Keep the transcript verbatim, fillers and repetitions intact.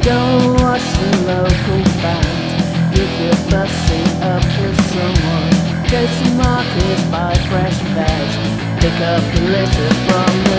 Don't watch the local band. If you're busting up with someone, go to market, buy fresh veg. Pick up the litter from the